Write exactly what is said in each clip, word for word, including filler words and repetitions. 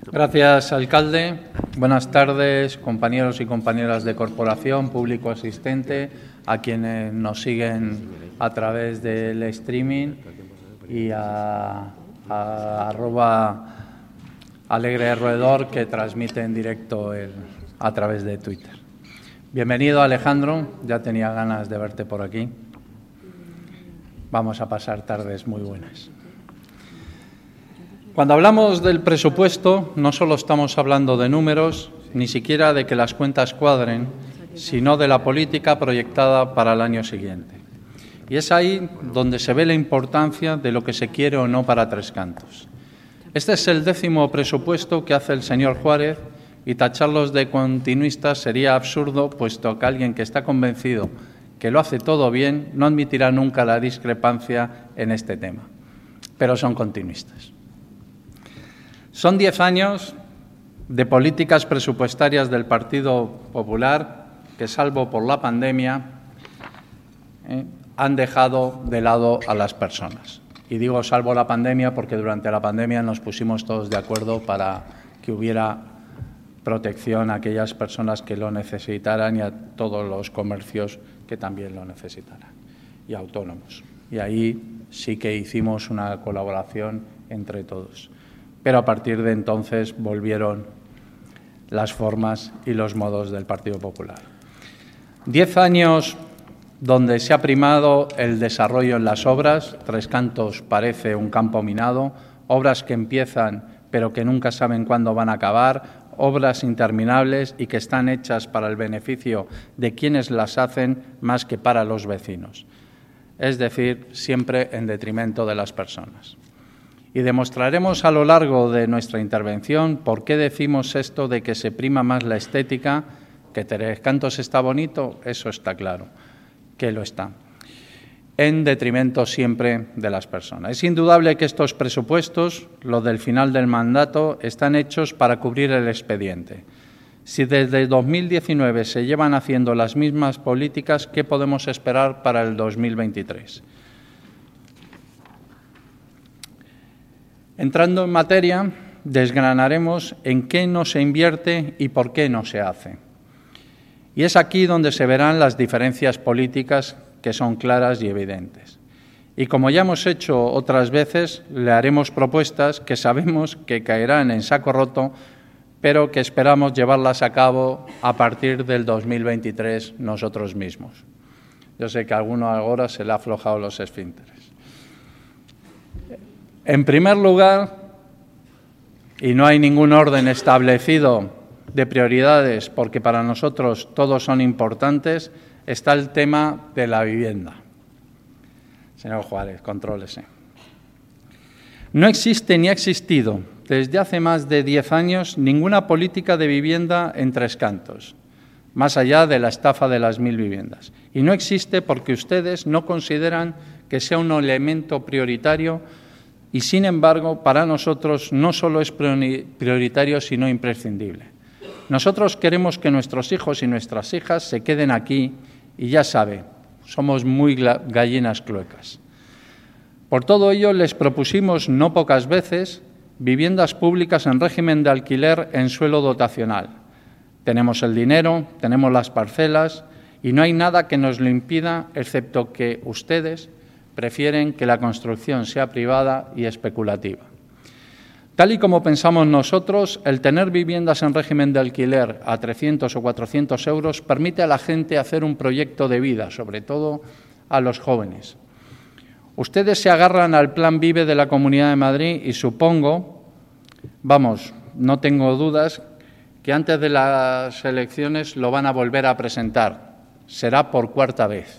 Gracias, alcalde. Buenas tardes, compañeros y compañeras de corporación, público asistente, a quienes nos siguen a través del streaming y a, a arroba alegre roedor que transmite en directo el, a través de Twitter. Bienvenido, Alejandro. Ya tenía ganas de verte por aquí. Vamos a pasar tardes muy buenas. Cuando hablamos del presupuesto, no solo estamos hablando de números, ni siquiera de que las cuentas cuadren, sino de la política proyectada para el año siguiente. Y es ahí donde se ve la importancia de lo que se quiere o no para Tres Cantos. Este es el décimo presupuesto que hace el señor Juárez y tacharlos de continuistas sería absurdo, puesto que alguien que está convencido que lo hace todo bien no admitirá nunca la discrepancia en este tema. Pero son continuistas. Son diez años de políticas presupuestarias del Partido Popular que, salvo por la pandemia, eh, han dejado de lado a las personas. Y digo salvo la pandemia porque durante la pandemia nos pusimos todos de acuerdo para que hubiera protección a aquellas personas que lo necesitaran y a todos los comercios que también lo necesitaran, y autónomos. Y ahí sí que hicimos una colaboración entre todos. Pero a partir de entonces volvieron las formas y los modos del Partido Popular. Diez años donde se ha primado el desarrollo en las obras. Tres Cantos parece un campo minado, obras que empiezan pero que nunca saben cuándo van a acabar, obras interminables y que están hechas para el beneficio de quienes las hacen más que para los vecinos. Es decir, siempre en detrimento de las personas. Y demostraremos a lo largo de nuestra intervención por qué decimos esto de que se prima más la estética, que Tres Cantos está bonito, eso está claro, que lo está, en detrimento siempre de las personas. Es indudable que estos presupuestos, los del final del mandato, están hechos para cubrir el expediente. Si desde dos mil diecinueve se llevan haciendo las mismas políticas, ¿qué podemos esperar para el dos mil veintitrés? Entrando en materia, desgranaremos en qué no se invierte y por qué no se hace. Y es aquí donde se verán las diferencias políticas que son claras y evidentes. Y como ya hemos hecho otras veces, le haremos propuestas que sabemos que caerán en saco roto, pero que esperamos llevarlas a cabo a partir del dos mil veintitrés nosotros mismos. Yo sé que a alguno ahora se le ha aflojado los esfínteres. En primer lugar, y no hay ningún orden establecido de prioridades porque para nosotros todos son importantes, está el tema de la vivienda. Señor Juárez, contrólese. No existe ni ha existido desde hace más de diez años ninguna política de vivienda en Tres Cantos, más allá de la estafa de las mil viviendas. Y no existe porque ustedes no consideran que sea un elemento prioritario. Y, sin embargo, para nosotros no solo es prioritario, sino imprescindible. Nosotros queremos que nuestros hijos y nuestras hijas se queden aquí y ya sabe, somos muy gallinas cluecas. Por todo ello, les propusimos no pocas veces viviendas públicas en régimen de alquiler en suelo dotacional. Tenemos el dinero, tenemos las parcelas y no hay nada que nos lo impida, excepto que ustedes prefieren que la construcción sea privada y especulativa. Tal y como pensamos nosotros, el tener viviendas en régimen de alquiler a trescientos o cuatrocientos euros permite a la gente hacer un proyecto de vida, sobre todo a los jóvenes. Ustedes se agarran al Plan Vive de la Comunidad de Madrid y supongo, vamos, no tengo dudas, que antes de las elecciones lo van a volver a presentar. Será por cuarta vez.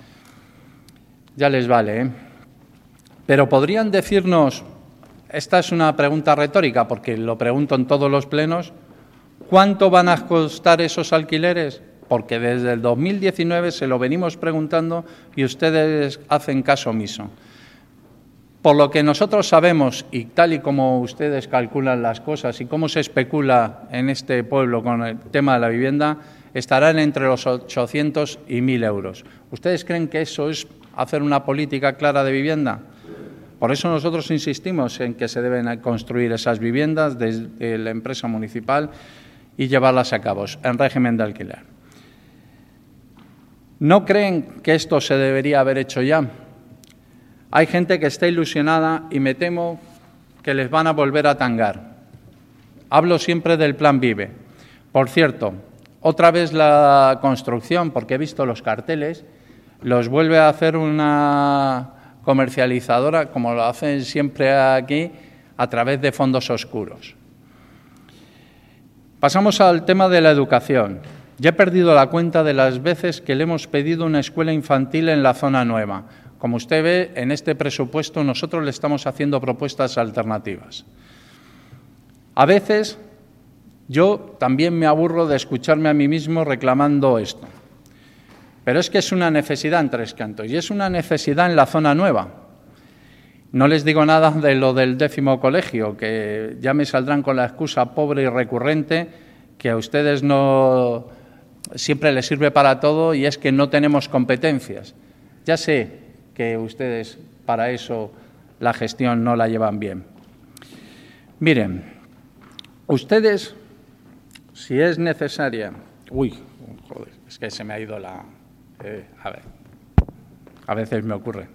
Ya les vale, ¿eh? Pero podrían decirnos, esta es una pregunta retórica porque lo pregunto en todos los plenos, ¿cuánto van a costar esos alquileres? Porque desde el dos mil diecinueve se lo venimos preguntando y ustedes hacen caso omiso. Por lo que nosotros sabemos, y tal y como ustedes calculan las cosas y cómo se especula en este pueblo con el tema de la vivienda, estarán entre los ochocientos y mil euros. ¿Ustedes creen que eso es hacer una política clara de vivienda? Por eso nosotros insistimos en que se deben construir esas viviendas desde la empresa municipal y llevarlas a cabo en régimen de alquiler. ¿No creen que esto se debería haber hecho ya? Hay gente que está ilusionada y me temo que les van a volver a tangar. Hablo siempre del Plan Vive. Por cierto, otra vez la construcción, porque he visto los carteles, los vuelve a hacer una comercializadora, como lo hacen siempre aquí, a través de fondos oscuros. Pasamos al tema de la educación. Ya he perdido la cuenta de las veces que le hemos pedido una escuela infantil en la zona nueva. Como usted ve, en este presupuesto nosotros le estamos haciendo propuestas alternativas. A veces yo también me aburro de escucharme a mí mismo reclamando esto. Pero es que es una necesidad en Tres Cantos y es una necesidad en la zona nueva. No les digo nada de lo del décimo colegio, que ya me saldrán con la excusa pobre y recurrente que a ustedes no siempre les sirve para todo y es que no tenemos competencias. Ya sé que ustedes para eso la gestión no la llevan bien. Miren, ustedes, si es necesaria... Uy, joder, es que se me ha ido la... Eh, a ver, a veces me ocurre.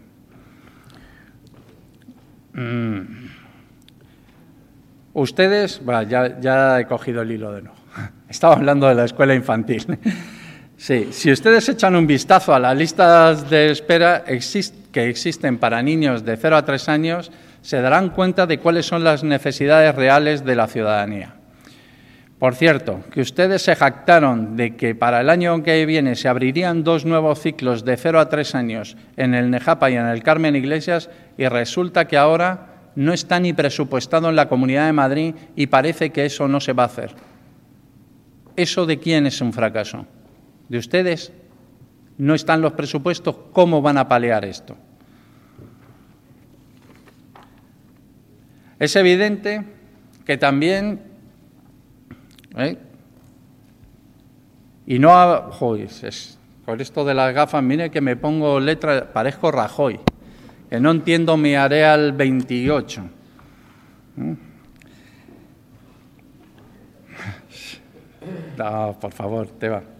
Mm. Ustedes, bueno, ya, ya he cogido el hilo de nuevo. Estaba hablando de la escuela infantil. Sí, si ustedes echan un vistazo a las listas de espera exist- que existen para niños de cero a tres años, se darán cuenta de cuáles son las necesidades reales de la ciudadanía. Por cierto, que ustedes se jactaron de que para el año que viene se abrirían dos nuevos ciclos de cero a tres años en el Nejapa y en el Carmen Iglesias y resulta que ahora no está ni presupuestado en la Comunidad de Madrid y parece que eso no se va a hacer. ¿Eso de quién es un fracaso? ¿De ustedes? ¿No están los presupuestos? ¿Cómo van a paliar esto? Es evidente que también... ¿Eh? Y no... Ha, joder, es, con esto de las gafas, mire que me pongo letra, parezco Rajoy, que no entiendo mi Areal veintiocho. ¿Mm? No, por favor, te va.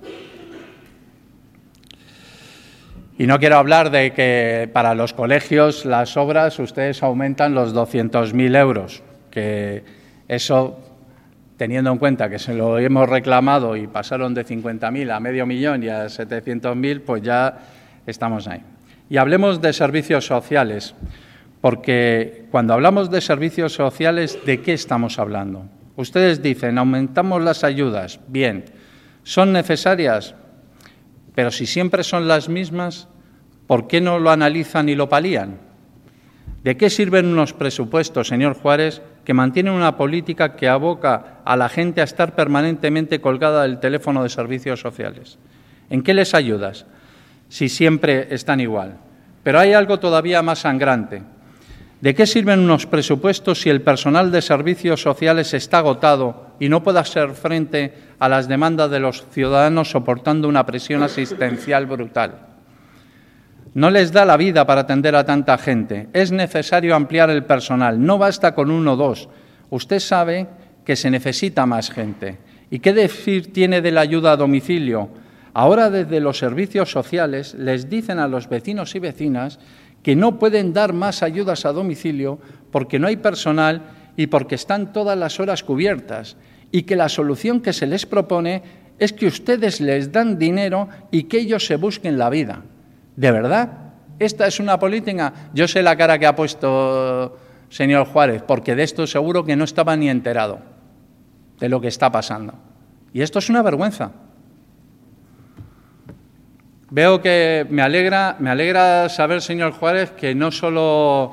Y no quiero hablar de que para los colegios las obras ustedes aumentan los doscientos mil euros, que eso... teniendo en cuenta que se lo hemos reclamado y pasaron de cincuenta mil a medio millón y a setecientos mil, pues ya estamos ahí. Y hablemos de servicios sociales, porque cuando hablamos de servicios sociales, ¿de qué estamos hablando? Ustedes dicen, aumentamos las ayudas, bien, ¿son necesarias? Pero si siempre son las mismas, ¿por qué no lo analizan y lo palían? ¿De qué sirven unos presupuestos, señor Juárez, que mantienen una política que aboca a la gente a estar permanentemente colgada del teléfono de servicios sociales? ¿En qué les ayudas? Si siempre están igual. Pero hay algo todavía más sangrante. ¿De qué sirven unos presupuestos si el personal de servicios sociales está agotado y no puede hacer frente a las demandas de los ciudadanos soportando una presión asistencial brutal? No les da la vida para atender a tanta gente. Es necesario ampliar el personal. No basta con uno o dos. Usted sabe que se necesita más gente. ¿Y qué decir tiene de la ayuda a domicilio? Ahora desde los servicios sociales les dicen a los vecinos y vecinas que no pueden dar más ayudas a domicilio porque no hay personal y porque están todas las horas cubiertas y que la solución que se les propone es que ustedes les dan dinero y que ellos se busquen la vida. ¿De verdad? ¿Esta es una política? Yo sé la cara que ha puesto señor Juárez, porque de esto seguro que no estaba ni enterado de lo que está pasando. Y esto es una vergüenza. Veo que me alegra, me alegra saber, señor Juárez, que no solo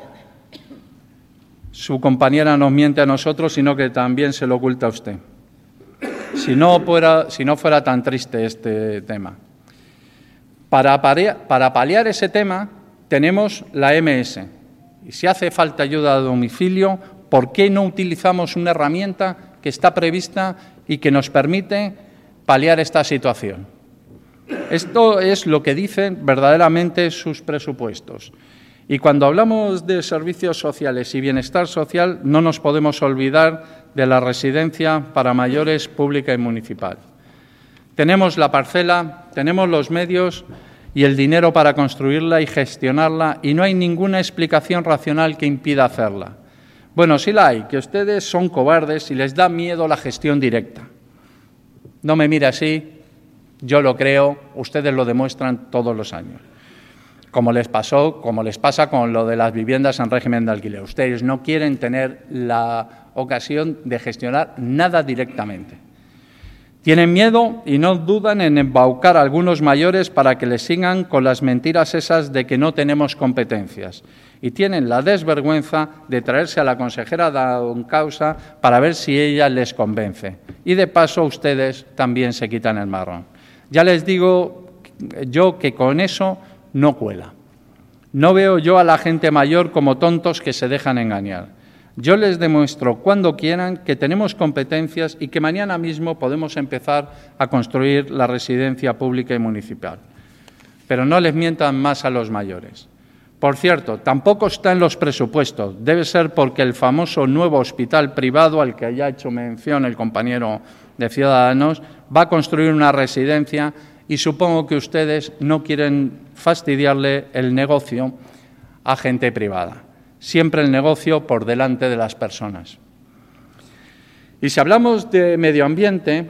su compañera nos miente a nosotros, sino que también se lo oculta a usted. Si no fuera, si no fuera tan triste este tema. Para paliar, para paliar ese tema tenemos la eme ese. Y si hace falta ayuda a domicilio, ¿por qué no utilizamos una herramienta que está prevista y que nos permite paliar esta situación? Esto es lo que dicen verdaderamente sus presupuestos. Y cuando hablamos de servicios sociales y bienestar social, no nos podemos olvidar de la residencia para mayores pública y municipal. Tenemos la parcela, tenemos los medios y el dinero para construirla y gestionarla, y no hay ninguna explicación racional que impida hacerla. Bueno, sí la hay, que ustedes son cobardes y les da miedo la gestión directa. No me mire así, yo lo creo, ustedes lo demuestran todos los años. Como les pasó, como les pasa con lo de las viviendas en régimen de alquiler. Ustedes no quieren tener la ocasión de gestionar nada directamente. Tienen miedo y no dudan en embaucar a algunos mayores para que les sigan con las mentiras esas de que no tenemos competencias. Y tienen la desvergüenza de traerse a la consejera Dancausa para ver si ella les convence. Y de paso ustedes también se quitan el marrón. Ya les digo yo que con eso no cuela. No veo yo a la gente mayor como tontos que se dejan engañar. Yo les demuestro cuando quieran que tenemos competencias y que mañana mismo podemos empezar a construir la residencia pública y municipal. Pero no les mientan más a los mayores. Por cierto, tampoco está en los presupuestos. Debe ser porque el famoso nuevo hospital privado, al que haya hecho mención el compañero de Ciudadanos, va a construir una residencia y supongo que ustedes no quieren fastidiarle el negocio a gente privada. Siempre el negocio por delante de las personas. Y si hablamos de medio ambiente,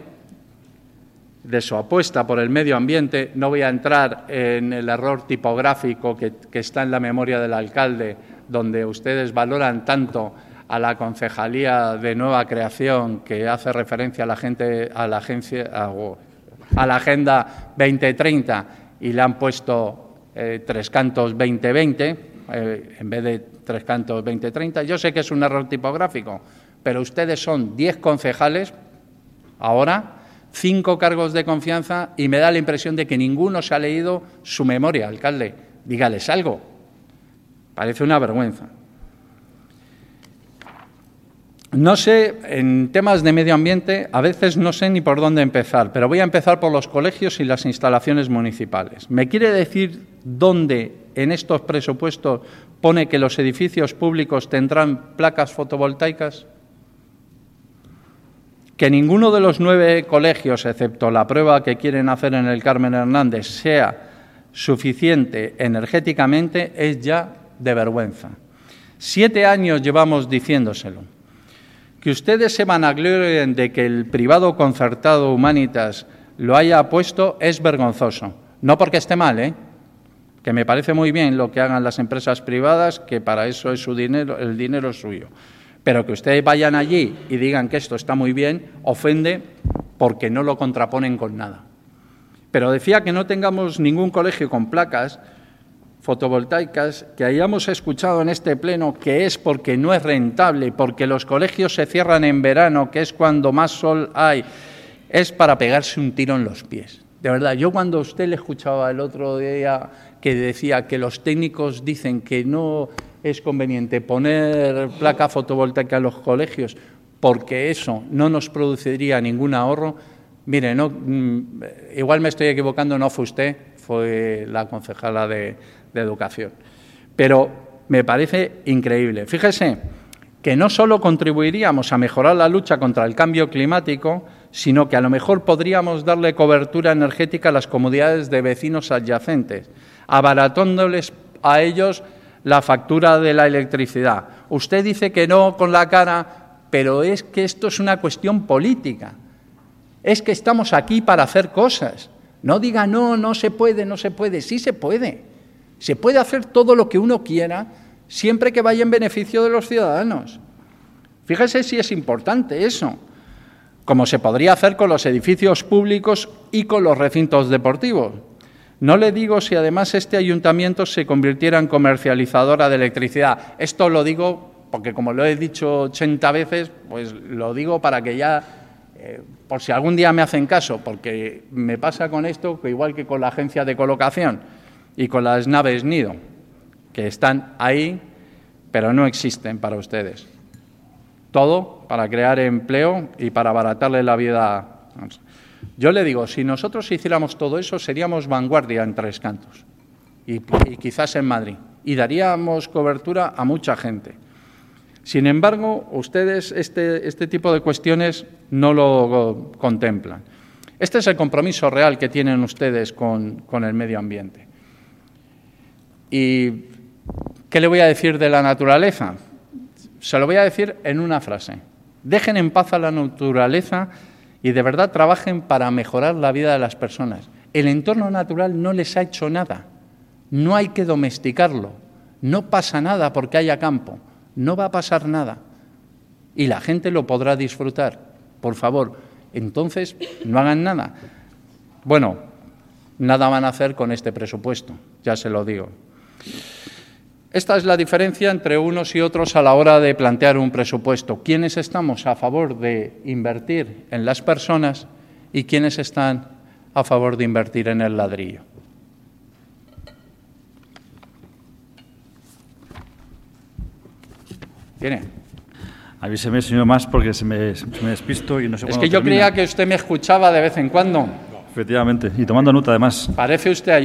de su apuesta por el medio ambiente, no voy a entrar en el error tipográfico que, que está en la memoria del alcalde, donde ustedes valoran tanto a la concejalía de nueva creación que hace referencia a la gente, a la agencia, a, a la Agenda veinte treinta y le han puesto eh, tres cantos veinte veinte eh, en vez de tres cantos veinte treinta. Yo sé que es un error tipográfico, pero ustedes son diez concejales ahora, cinco cargos de confianza y me da la impresión de que ninguno se ha leído su memoria, alcalde. Dígales algo. Parece una vergüenza. No sé, en temas de medio ambiente, a veces no sé ni por dónde empezar, pero voy a empezar por los colegios y las instalaciones municipales. ¿Me quiere decir dónde en estos presupuestos pone que los edificios públicos tendrán placas fotovoltaicas? Que ninguno de los nueve colegios, excepto la prueba que quieren hacer en el Carmen Hernández, sea suficiente energéticamente, es ya de vergüenza. Siete años llevamos diciéndoselo. Que ustedes se vanaglorien de que el privado concertado Humanitas lo haya puesto es vergonzoso. No porque esté mal, ¿eh? Que me parece muy bien lo que hagan las empresas privadas, que para eso es su dinero, el dinero es suyo. Pero que ustedes vayan allí y digan que esto está muy bien, ofende porque no lo contraponen con nada. Pero decía que no tengamos ningún colegio con placas fotovoltaicas, que hayamos escuchado en este pleno que es porque no es rentable, porque los colegios se cierran en verano, que es cuando más sol hay, es para pegarse un tiro en los pies. De verdad, yo cuando usted le escuchaba el otro día que decía que los técnicos dicen que no es conveniente poner placa fotovoltaica en los colegios porque eso no nos produciría ningún ahorro, mire, no, igual me estoy equivocando, no fue usted, fue la concejala de, de Educación. Pero me parece increíble. Fíjese que no solo contribuiríamos a mejorar la lucha contra el cambio climático, sino que a lo mejor podríamos darle cobertura energética a las comunidades de vecinos adyacentes, abaratándoles a ellos la factura de la electricidad. Usted dice que no con la cara, pero es que esto es una cuestión política. Es que estamos aquí para hacer cosas. No diga, no, no se puede, no se puede. Sí se puede. Se puede hacer todo lo que uno quiera, siempre que vaya en beneficio de los ciudadanos. Fíjese si es importante eso, como se podría hacer con los edificios públicos y con los recintos deportivos. No le digo si además este ayuntamiento se convirtiera en comercializadora de electricidad. Esto lo digo porque, como lo he dicho ochenta veces, pues lo digo para que ya, eh, por si algún día me hacen caso, porque me pasa con esto que igual que con la agencia de colocación y con las naves nido, que están ahí, pero no existen para ustedes. Todo para crear empleo y para abaratarle la vida. Yo le digo, si nosotros hiciéramos todo eso, seríamos vanguardia en Tres Cantos y, y quizás en Madrid y daríamos cobertura a mucha gente. Sin embargo, ustedes este, este tipo de cuestiones no lo contemplan. Este es el compromiso real que tienen ustedes con, con el medio ambiente. ¿Y qué le voy a decir de la naturaleza? Se lo voy a decir en una frase. Dejen en paz a la naturaleza y de verdad trabajen para mejorar la vida de las personas. El entorno natural no les ha hecho nada. No hay que domesticarlo. No pasa nada porque haya campo. No va a pasar nada. Y la gente lo podrá disfrutar. Por favor, entonces no hagan nada. Bueno, nada van a hacer con este presupuesto, ya se lo digo. Esta es la diferencia entre unos y otros a la hora de plantear un presupuesto. ¿Quiénes estamos a favor de invertir en las personas y quiénes están a favor de invertir en el ladrillo? ¿Tiene? Avíseme, señor Mas, porque se me, se me despisto y no sé Es cuándo que yo termina. creía que usted me escuchaba de vez en cuando. Efectivamente, y tomando nota además. Parece usted